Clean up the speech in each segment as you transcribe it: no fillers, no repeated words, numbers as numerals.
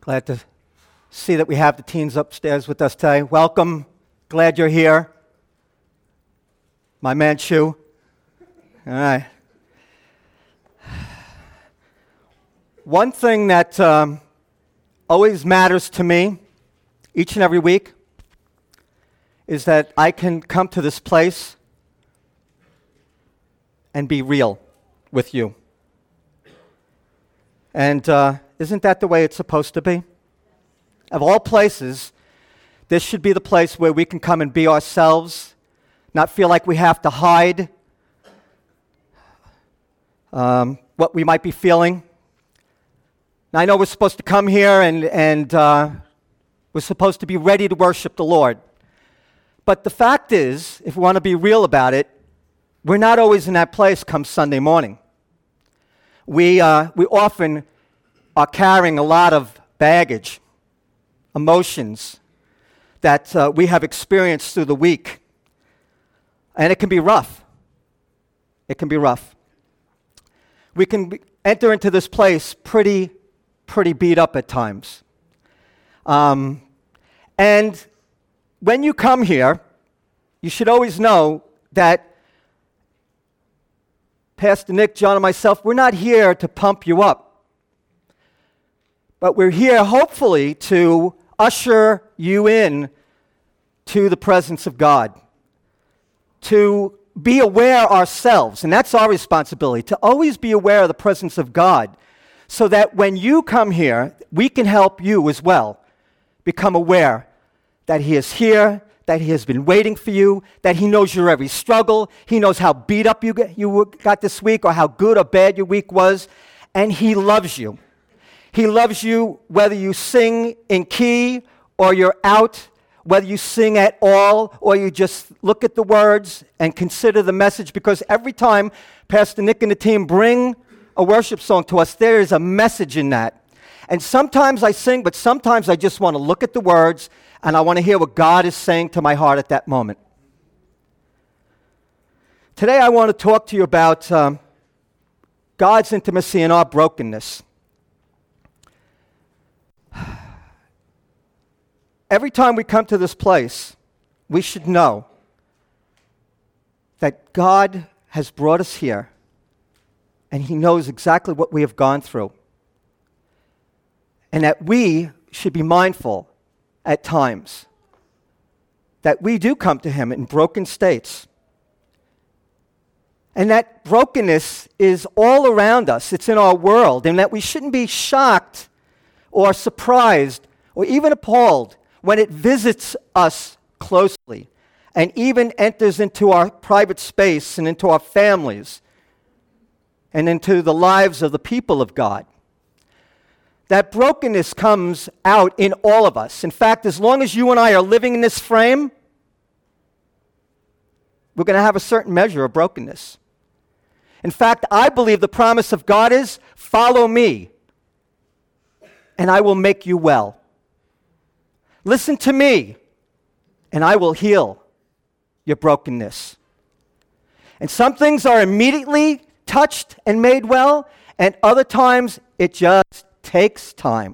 Glad to see that we have the teens upstairs with us today. Welcome. Glad you're here. My man, Chu. All right. One thing that always matters to me each and every week is that I can come to this place and be real with you. And isn't that the way it's supposed to be? Of all places, this should be the place where we can come and be ourselves, not feel like we have to hide what we might be feeling. Now, I know we're supposed to come here and we're supposed to be ready to worship the Lord. But the fact is, if we want to be real about it, we're not always in that place come Sunday morning. We often are carrying a lot of baggage, emotions that we have experienced through the week. And it can be rough. It can be rough. We can enter into this place pretty beat up at times. And when you come here, you should always know that Pastor Nick, John, and myself, we're not here to pump you up. But we're here, hopefully, to usher you in to the presence of God, to be aware ourselves, and that's our responsibility, to always be aware of the presence of God, so that when you come here, we can help you as well become aware that He is here, that He has been waiting for you, that He knows your every struggle, He knows how beat up you got this week, or how good or bad your week was, and He loves you. He loves you whether you sing in key or you're out, whether you sing at all or you just look at the words and consider the message, because every time Pastor Nick and the team bring a worship song to us, there is a message in that. And sometimes I sing, but sometimes I just want to look at the words and I want to hear what God is saying to my heart at that moment. Today I want to talk to you about God's intimacy and our brokenness. Every time we come to this place, we should know that God has brought us here and He knows exactly what we have gone through. And that we should be mindful at times that we do come to Him in broken states. And that brokenness is all around us. It's in our world. And that we shouldn't be shocked or surprised or even appalled when it visits us closely and even enters into our private space and into our families and into the lives of the people of God. That brokenness comes out in all of us. In fact, as long as you and I are living in this frame, we're going to have a certain measure of brokenness. In fact, I believe the promise of God is, follow me, and I will make you well. Listen to me, and I will heal your brokenness. And some things are immediately touched and made well, and other times it just takes time.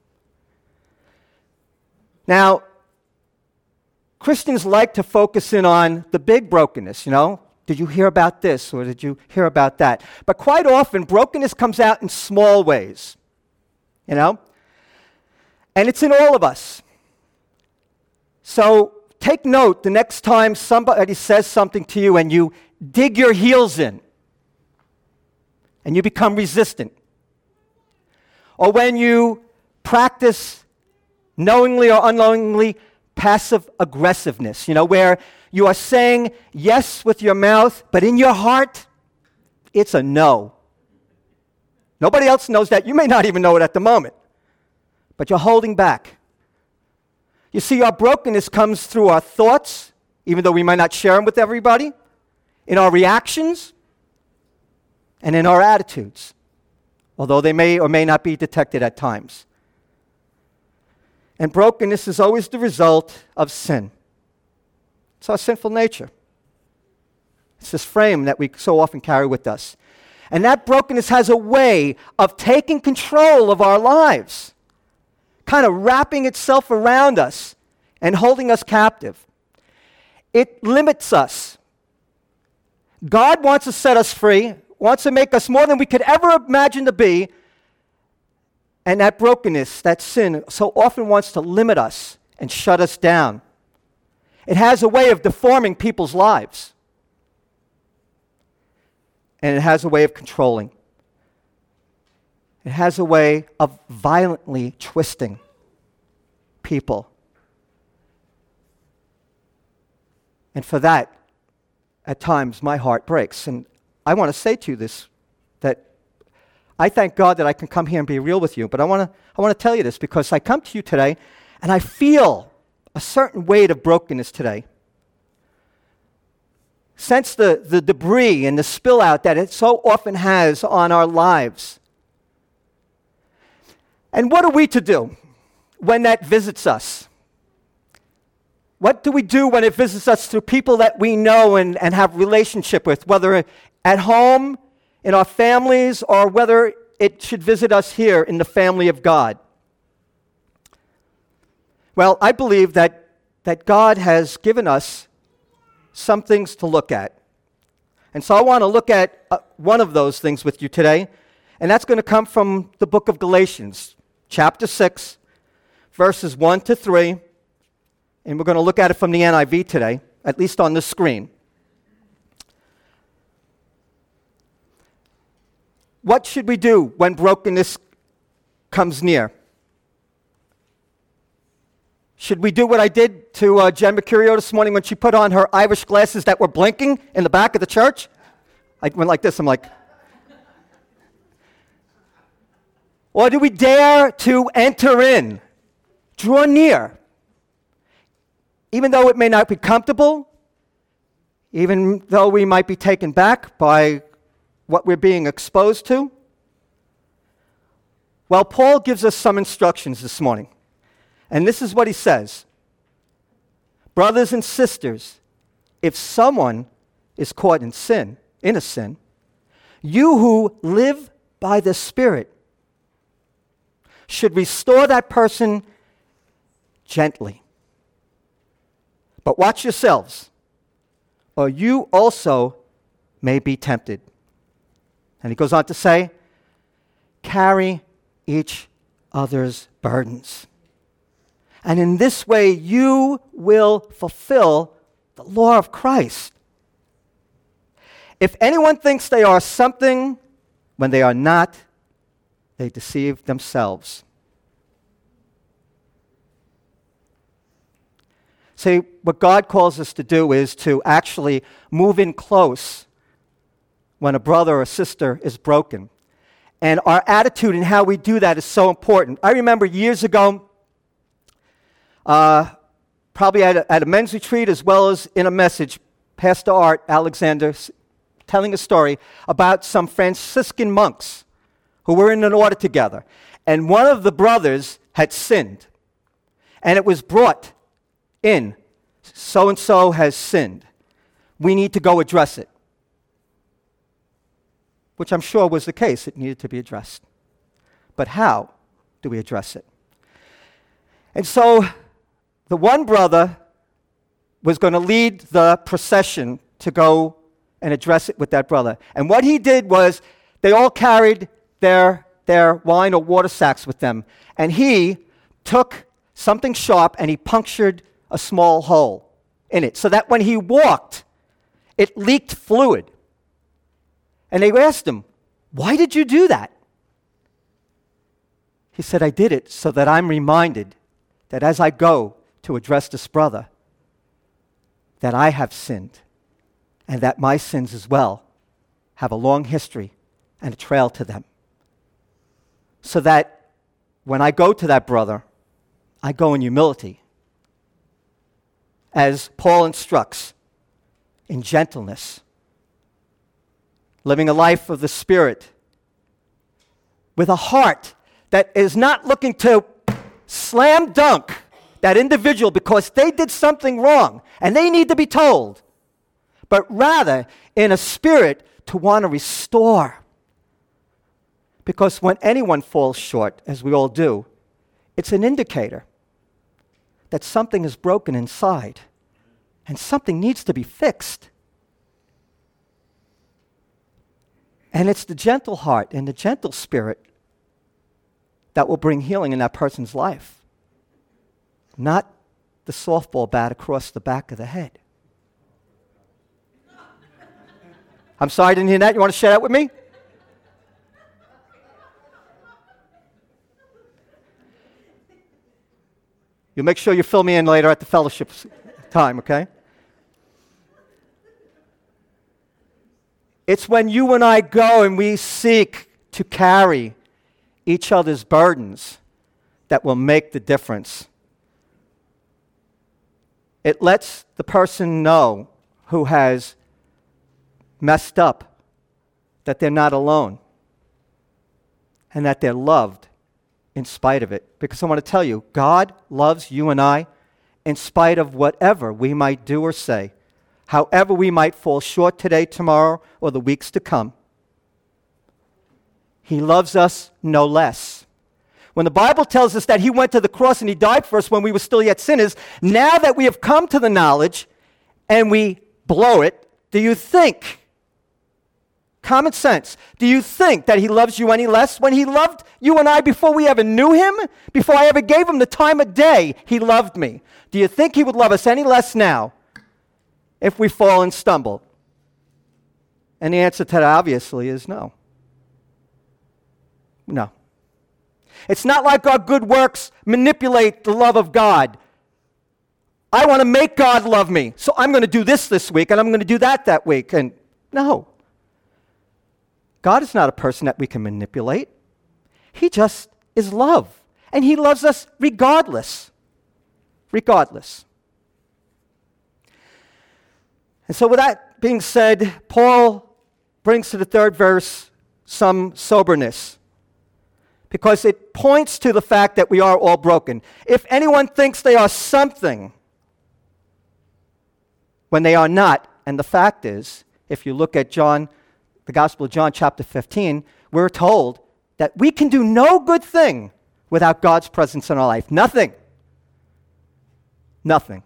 Now, Christians like to focus in on the big brokenness, Did you hear about this or did you hear about that? But quite often, brokenness comes out in small ways, And it's in all of us. So take note the next time somebody says something to you and you dig your heels in and you become resistant. Or when you practice knowingly or unknowingly passive aggressiveness, where you are saying yes with your mouth, but in your heart, it's a no. Nobody else knows that. You may not even know it at the moment, but you're holding back. You see, our brokenness comes through our thoughts, even though we might not share them with everybody, in our reactions, and in our attitudes, although they may or may not be detected at times. And brokenness is always the result of sin. It's our sinful nature. It's this frame that we so often carry with us. And that brokenness has a way of taking control of our lives. kind of wrapping itself around us and holding us captive. It limits us. God wants to set us free, wants to make us more than we could ever imagine to be. And that brokenness, that sin, so often wants to limit us and shut us down. It has a way of deforming people's lives. And it has a way of controlling. It has a way of violently twisting people. And for that, at times, my heart breaks. And I want to say to you this, that I thank God that I can come here and be real with you, but I want to tell you this because I come to you today and I feel a certain weight of brokenness today. Sense the debris and the spill out that it so often has on our lives. And what are we to do when that visits us? What do we do when it visits us through people that we know and have relationship with, whether at home, in our families, or whether it should visit us here in the family of God? Well, I believe that God has given us some things to look at. And so I want to look at one of those things with you today, and that's going to come from the book of Galatians, chapter 6, verses 1 to 3, and we're going to look at it from the NIV today, at least on the screen. What should we do when brokenness comes near? Should we do what I did to Jen Mercurio this morning when she put on her Irish glasses that were blinking in the back of the church? I went like this, I'm like. Or do we dare to enter in, draw near, even though it may not be comfortable, even though we might be taken back by what we're being exposed to? Well, Paul gives us some instructions this morning. And this is what he says. Brothers and sisters, if someone is caught in a sin, you who live by the Spirit should restore that person gently. But watch yourselves, or you also may be tempted. And he goes on to say, carry each other's burdens. And in this way, you will fulfill the law of Christ. If anyone thinks they are something when they are not, they deceive themselves. See, what God calls us to do is to actually move in close when a brother or sister is broken. And our attitude and how we do that is so important. I remember years ago, probably at a men's retreat as well as in a message, Pastor Art Alexander telling a story about some Franciscan monks who were in an order together. And one of the brothers had sinned. And it was brought in, so-and-so has sinned. We need to go address it. Which I'm sure was the case. It needed to be addressed. But how do we address it? And so the one brother was going to lead the procession to go and address it with that brother. And what he did was they all carried their wine or water sacks with them. And he took something sharp and he punctured a small hole in it so that when he walked, it leaked fluid. And they asked him, why did you do that? He said, I did it so that I'm reminded that as I go to address this brother, that I have sinned and that my sins as well have a long history and a trail to them. So that when I go to that brother, I go in humility, as Paul instructs, in gentleness, living a life of the Spirit, with a heart that is not looking to slam dunk that individual because they did something wrong and they need to be told, but rather in a spirit to want to restore. Because when anyone falls short, as we all do, It's an indicator that something is broken inside and something needs to be fixed. And it's the gentle heart and the gentle spirit that will bring healing in that person's life, not the softball bat across the back of the head. I'm sorry I didn't hear that. You want to share that with me? You'll make sure you fill me in later at the fellowship time, okay? It's when you and I go and we seek to carry each other's burdens that will make the difference. It lets the person know who has messed up that they're not alone and that they're loved in spite of it. Because I want to tell you, God loves you and I in spite of whatever we might do or say, however we might fall short today, tomorrow, or the weeks to come. He loves us no less. When the Bible tells us that he went to the cross and he died for us when we were still yet sinners, now that we have come to the knowledge and we blow it, do you think, common sense, do you think that he loves you any less? When he loved you and I before we ever knew him, before I ever gave him the time of day, he loved me. Do you think he would love us any less now if we fall and stumble? And the answer to that obviously is no. No. It's not like our good works manipulate the love of God. I want to make God love me, so I'm going to do this week, and I'm going to do that week. And no. God is not a person that we can manipulate. He just is love. And he loves us regardless. Regardless. And so with that being said, Paul brings to the third verse some soberness, because it points to the fact that we are all broken. If anyone thinks they are something when they are not, and the fact is, if you look at John, the Gospel of John chapter 15, we're told that we can do no good thing without God's presence in our life. Nothing. Nothing.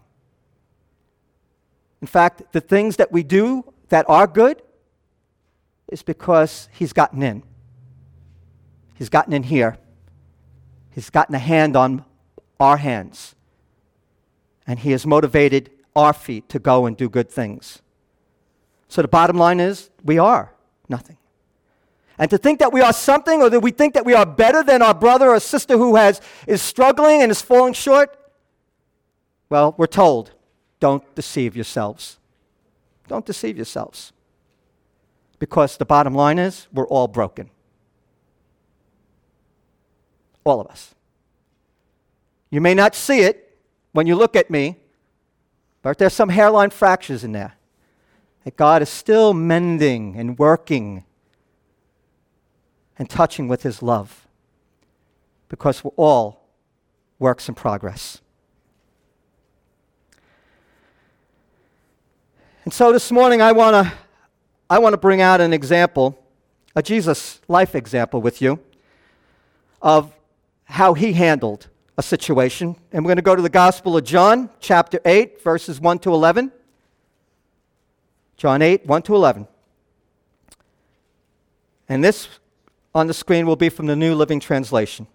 In fact, the things that we do that are good is because he's gotten in. He's gotten in here. He's gotten a hand on our hands. And he has motivated our feet to go and do good things. So the bottom line is, we are nothing. And to think that we are something, or that we think that we are better than our brother or sister who is struggling and is falling short, well, we're told, don't deceive yourselves. Don't deceive yourselves. Because the bottom line is, we're all broken. All of us. You may not see it when you look at me, but there's some hairline fractures in there that God is still mending and working and touching with his love, because we're all works in progress. And so this morning I want to bring out an example, a Jesus life example with you of how he handled a situation. And we're going to go to the Gospel of John, chapter 8, verses 1 to 11. John 8, 1 to 11. And this on the screen will be from the New Living Translation.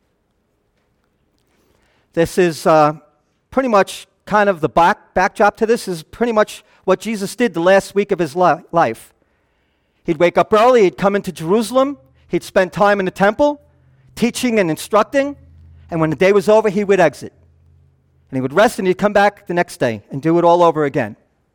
This is pretty much kind of the backdrop to this is pretty much what Jesus did the last week of his life. He'd wake up early, he'd come into Jerusalem, he'd spend time in the temple, teaching and instructing, and when the day was over, he would exit. And he would rest and he'd come back the next day and do it all over again.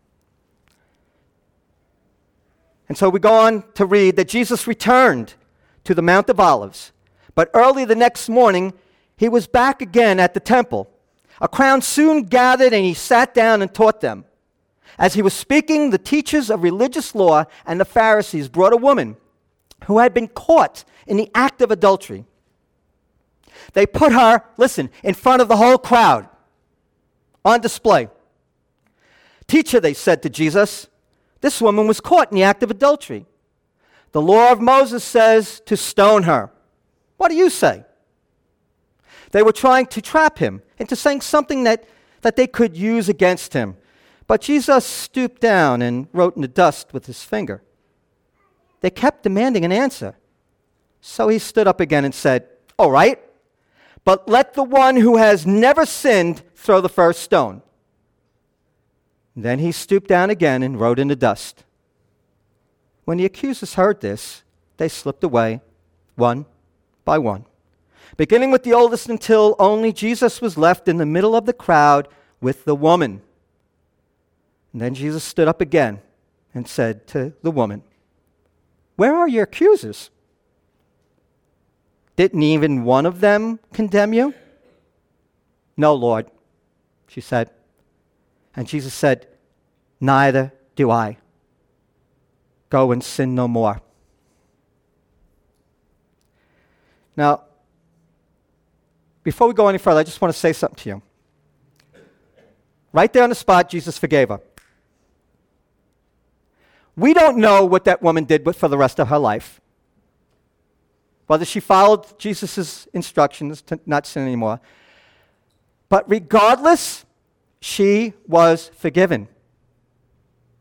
And so we go on to read that Jesus returned to the Mount of Olives, but early the next morning, he was back again at the temple. A crowd soon gathered and he sat down and taught them. As he was speaking, the teachers of religious law and the Pharisees brought a woman who had been caught in the act of adultery. They put her, listen, in front of the whole crowd on display. Teacher, they said to Jesus, this woman was caught in the act of adultery. The law of Moses says to stone her. What do you say? They were trying to trap him into saying something that they could use against him. But Jesus stooped down and wrote in the dust with his finger. They kept demanding an answer. So he stood up again and said, "All right, but let the one who has never sinned throw the first stone." Then he stooped down again and wrote in the dust. When the accusers heard this, they slipped away, one by one, beginning with the oldest until only Jesus was left in the middle of the crowd with the woman. And then Jesus stood up again and said to the woman, "Where are your accusers? Didn't even one of them condemn you?" "No, Lord," she said. And Jesus said, "Neither do I. Go and sin no more." Now, before we go any further, I just want to say something to you. Right there on the spot, Jesus forgave her. We don't know what that woman did for the rest of her life. Whether she followed Jesus' instructions to not sin anymore. But regardless, she was forgiven.